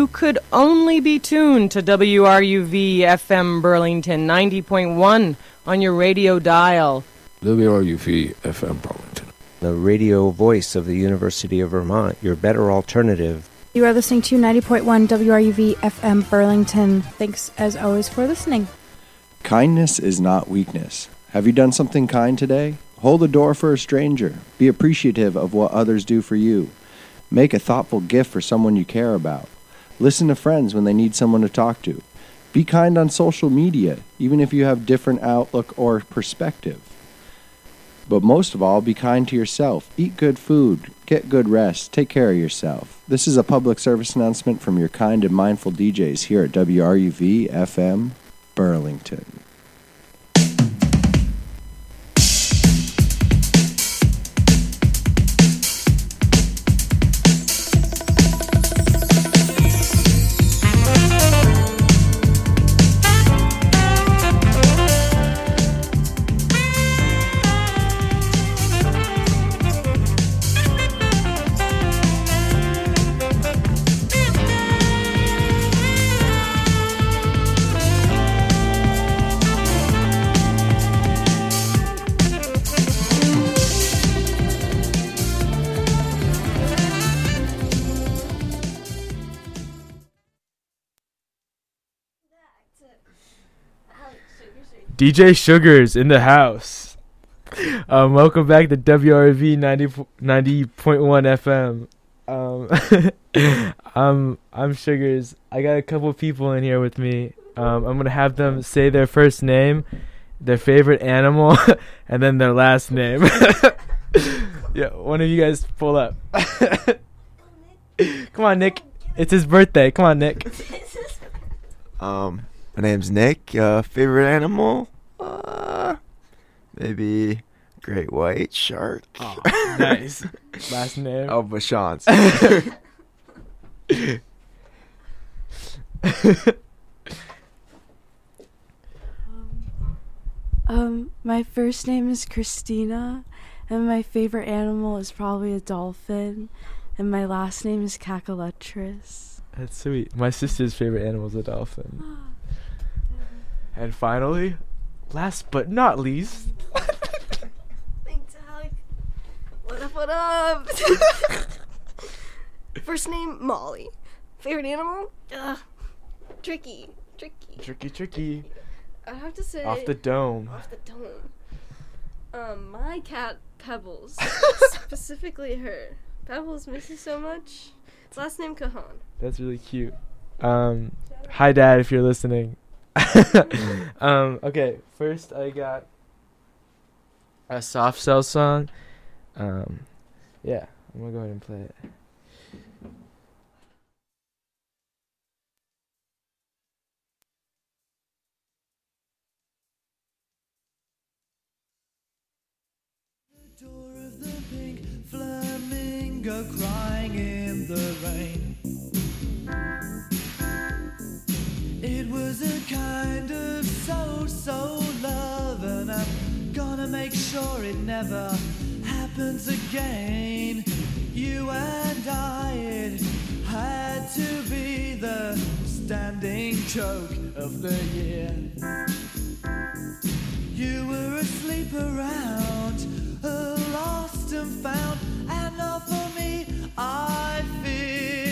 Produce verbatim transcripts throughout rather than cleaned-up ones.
you could only be tuned to W R U V F M Burlington ninety point one on your radio dial. W R U V F M Burlington, the radio voice of the University of Vermont, your better alternative. You are listening to ninety point one W R U V F M Burlington. Thanks, as always, for listening. Kindness is not weakness. Have you done something kind today? Hold the door for a stranger. Be appreciative of what others do for you. Make a thoughtful gift for someone you care about. Listen to friends when they need someone to talk to. Be kind on social media, even if you have different outlook or perspective. But most of all, be kind to yourself. Eat good food. Get good rest. Take care of yourself. This is a public service announcement from your kind and mindful D Js here at W R U V F M Burlington. D J Sugars in the house. Um, welcome back to W R V ninety point one F M. Um, um, I'm Sugars. I got a couple people in here with me. Um, I'm going to have them say their first name, their favorite animal, and then their last name. Yeah, one of you guys pull up. Come on, Nick. It's his birthday. Come on, Nick. Um... My name's Nick. Uh, favorite animal? Uh, maybe great white shark. Oh, nice. Last name? Oh, Bashans. um, um, my first name is Christina, and my favorite animal is probably a dolphin, and my last name is Cacaletris. That's sweet. My sister's favorite animal is a dolphin. And finally, last but not least... Thanks, Alec. What up, what up? First name, Molly. Favorite animal? Ugh. Tricky. Tricky. Tricky, tricky. I have to say... Off the dome. Off the dome. Um, my cat, Pebbles. Specifically her. Pebbles misses so much. Its last name, Kahan. That's really cute. Um, hi, Dad, if you're listening. um, okay, first I got a Soft Cell song. Um, yeah, I'm gonna go ahead and play it. The door of the pink flamingo crying in the rain. It was a kind of so-so love, and I'm gonna make sure it never happens again. You and I, it had to be the standing joke of the year. You were asleep around, lost and found, and not for me, I fear.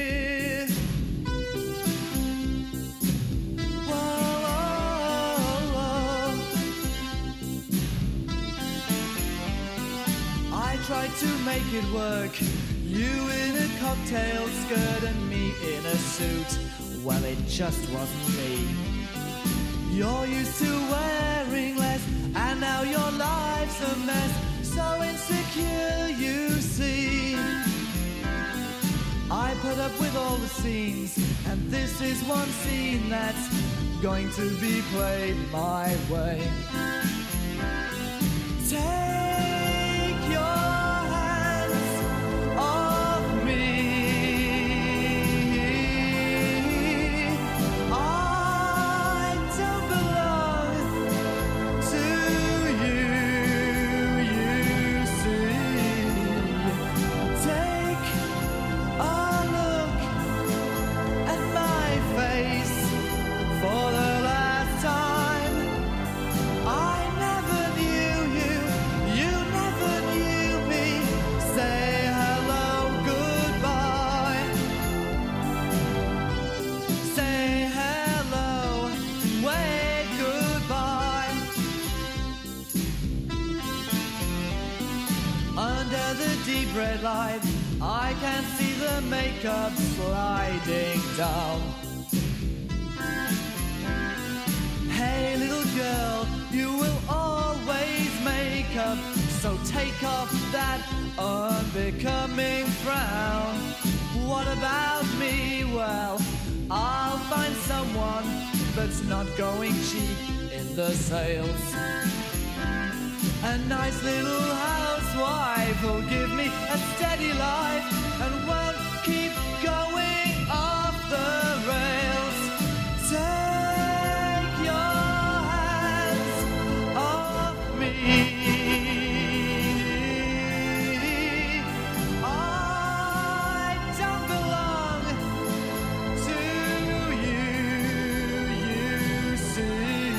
Tried to make it work. You in a cocktail skirt and me in a suit. Well, it just wasn't me. You're used to wearing less, and now your life's a mess. So insecure, you see. I put up with all the scenes, and this is one scene that's going to be played my way. Take your I can see the makeup sliding down. Hey little girl, you will always make up, so take off that unbecoming frown. What about me? Well, I'll find someone that's not going cheap in the sales. A nice little housewife who'll give me a steady life and won't keep going off the rails. Take your hands off me. I don't belong to you, you see.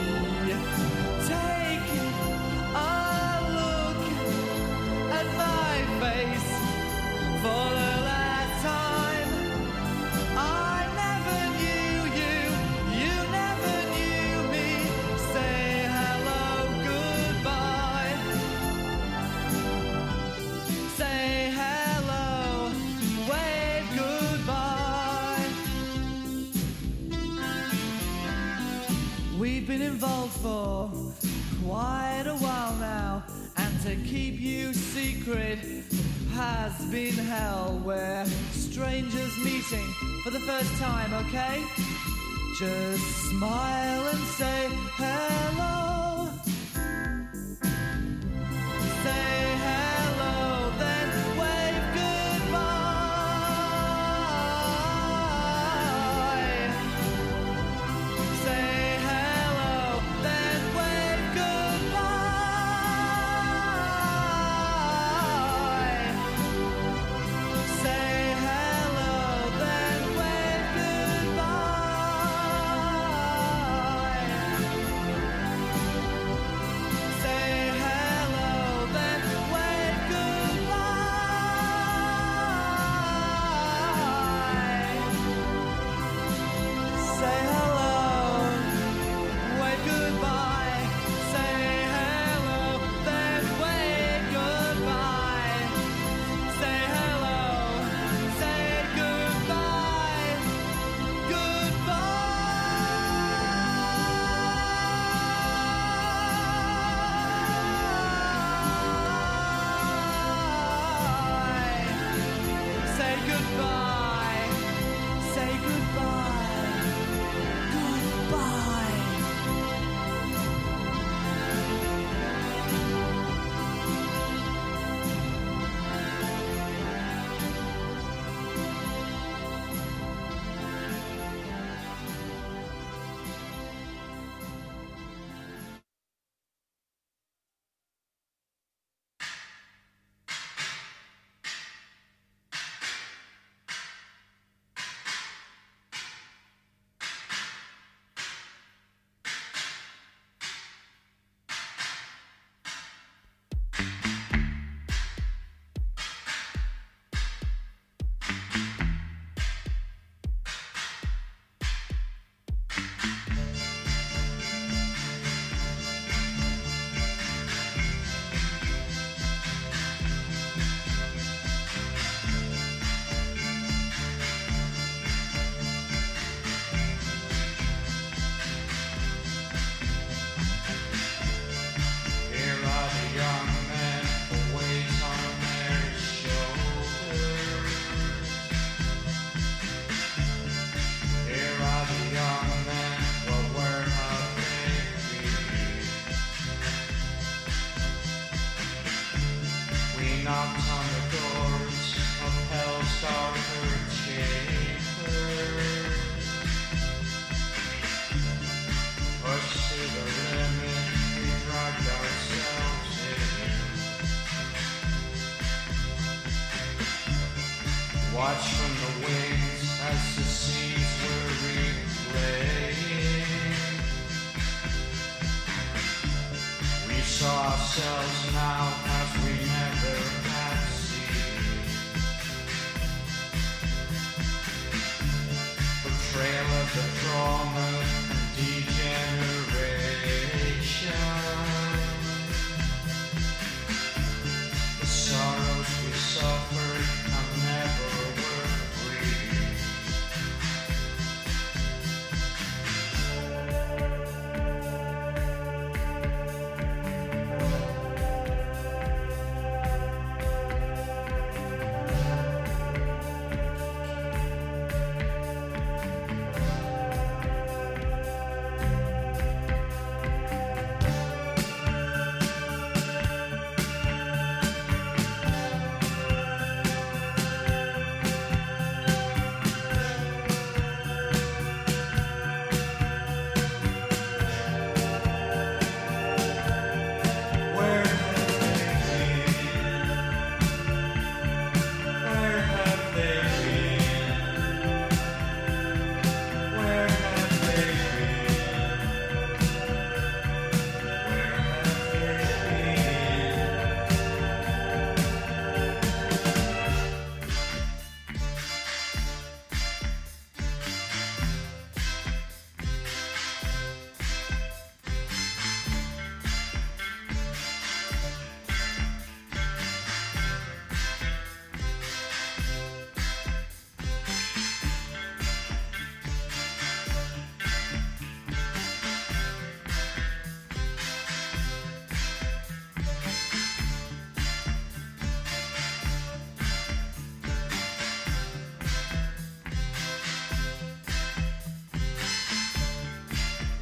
Take a look at my face for the last time. I never knew you, you never knew me. Say hello, goodbye. Say hello, wave goodbye. We've been involved for quite a while now, and to keep you secret has been hell. We're strangers meeting for the first time, okay? Just smile and say hello. Say hello, then wave goodbye. Say hello, then wave goodbye. Say hello, then wave goodbye. Say hello, then wave goodbye. Say hello, wave goodbye. Say hello, then wave goodbye. Say hello, say goodbye, goodbye. Say goodbye, say goodbye, goodbye. Here are the young men who wait on their shoulders. Here are the young men who were not baby. We knocked on the doors of hell's darker chambers. Pushed to the limit, we dragged ourselves in. Watch from the wings as the seas were replaying. We saw ourselves now as we never had seen. Betrayal of the drama and degeneration. The sorrows we suffered have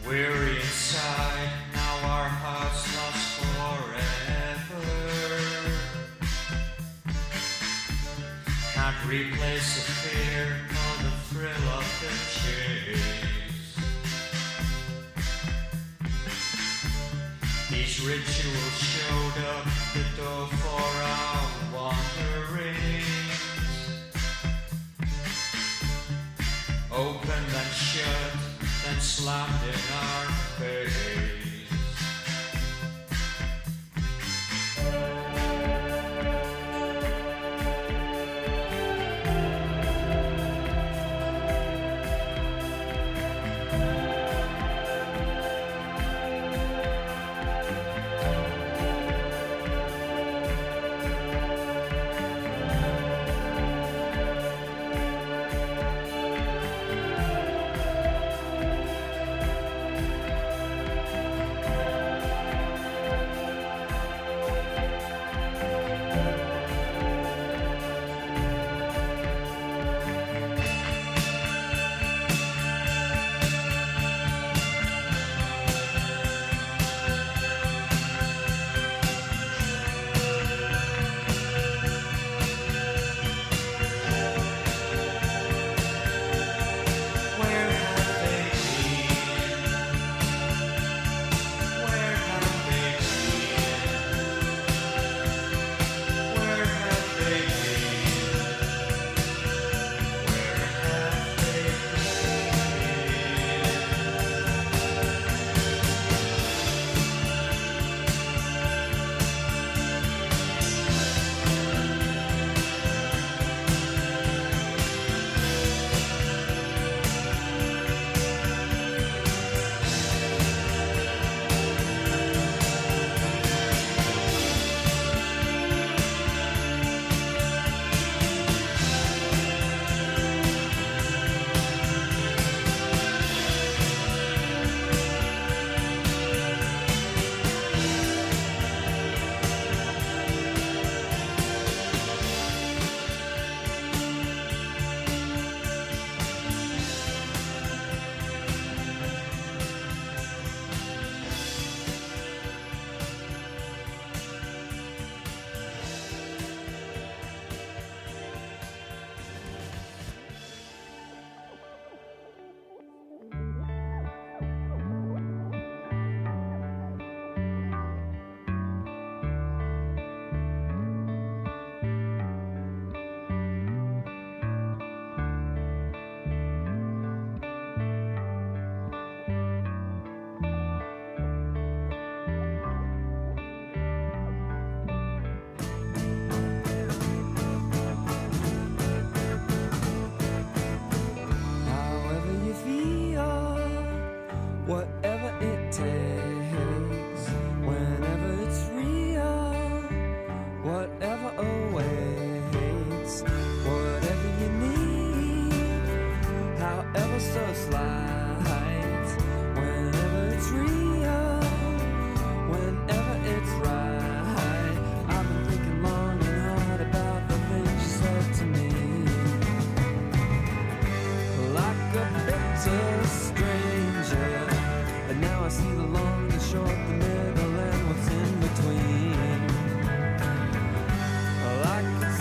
Weary inside, now our hearts lost forever. Can't replace the fear or the thrill of the chase. These rituals showed up the door for our wanderings. Opened and shut, then slammed in our face.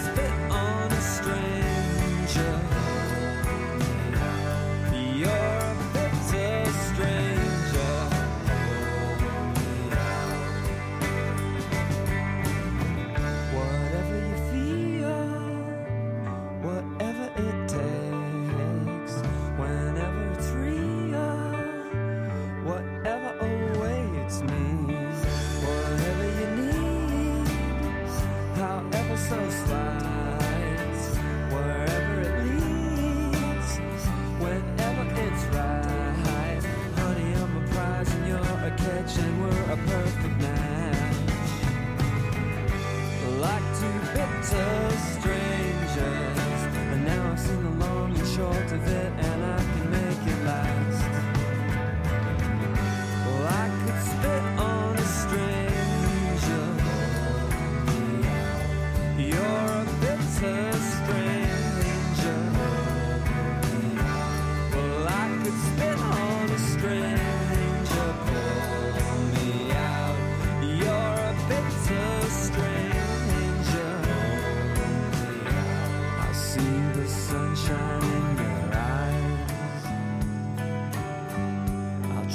You're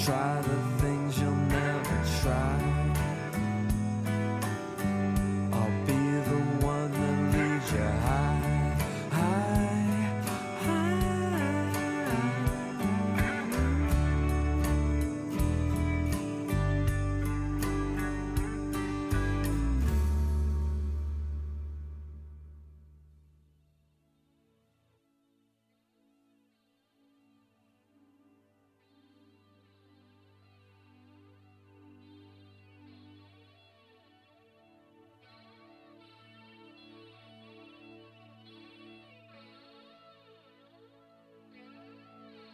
try to